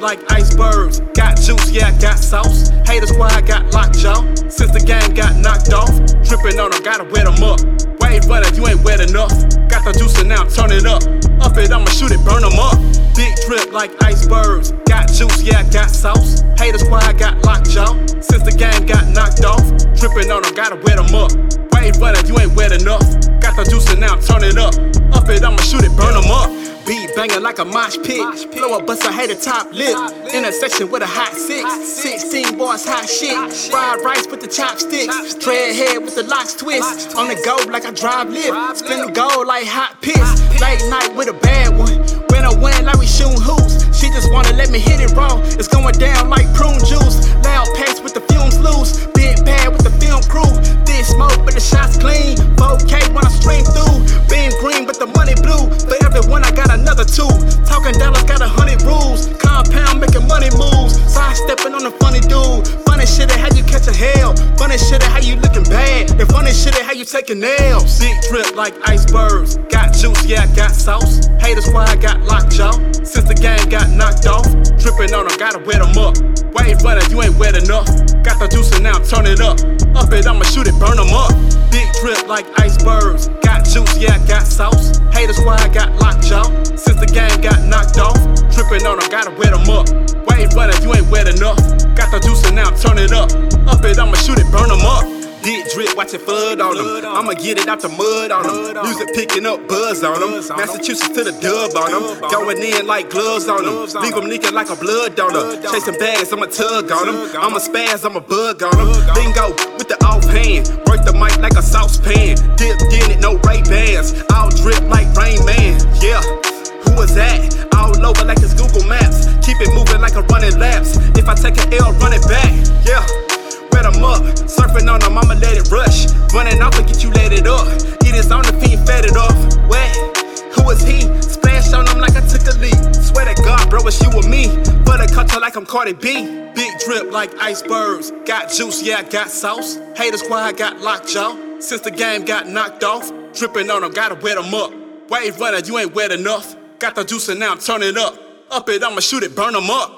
like icebergs. Got juice, yeah, I got sauce. Haters why I got lockjaw. Since the game got knocked off, tripping on them, gotta wet them up. Wave runner, you ain't wet enough. Got the juice and now I'm turning up. Up it, I'ma shoot it, burn them up. Big drip like icebergs. Got juice, yeah, I got sauce. Haters why I got lockjaw. Since the game got knocked off, tripping on them, gotta wet them up. Wave runner, you ain't wet enough. Got the juice and now I'm turning up. Up it, I'ma shoot it, burn them up. Beat banging like a mosh pit. Blow a bust, I hate a top lip. Intersection with a hot 16 boys, hot shit. Fried rice with the chopsticks. Dread head with the locks twist. On the go like I drive lift. Spin the gold like hot piss. Late night with a bad one. When I win like we shootin' hoops. She just wanna let me hit it raw. It's going down like prune juice. Loud pace with the fumes loose. Big pad with the film crew. This smoke but the shots clean. 4K when I stream through. Being green but the money blue. For everyone I got another two. Talking dollars got 100 rules. Compound making money moves. Side stepping on a funny dude. Funny shit at how you catch a hell. Funny shit at how you looking bad. The funny shit at how you taking nails. Big drip like icebergs. Got juice, yeah, I got sauce. Haters why I got lockjaw. Since the game got knocked off, tripping on them, gotta wet them up. Wave runner, you ain't wet enough. Got the juice and now I'm turning up. Up it, I'ma shoot it, burn them up. Big drip like icebergs. Got juice, yeah, I got sauce. Haters why I got lockjaw. Since the game got knocked off, tripping on them, gotta wet them up. Wave runner, you ain't wet enough. Got the juice and now I'm turning up. Up it, I'ma shoot it, burn them up. Big drip, watch it flood on them. I'ma get it out the mud on them. Music picking up buzz on them. Massachusetts to the dub on them. Going in like gloves on them. Leave them leaking like a blood donor. Chasing bags, I'ma tug on them. I'ma spaz, I'ma bug on them. Bingo with the offhand. Work the mic like a saucepan. Dipped in it, no Ray-Bans. All drip like Rain Man. Yeah, who was that? All over like it's Google Maps. Keep it moving like a running laps. If I take an L, run it back. Yeah. I'm up, surfing on them, I'ma let it rush. Running off and get you let it up. Eat his on the fiend, fed it off. Wet, who was he? Splash on him like I took a leak. Swear to God, bro, it's you or me. But I cut you like I'm Cardi B. Big drip like icebergs. Got juice, yeah, I got sauce. Haters why I got lockjaw. Since the game got knocked off, tripping on them, gotta wet them up. Wave runner, you ain't wet enough. Got the juice and now I'm turning up. Up it, I'ma shoot it, burn them up.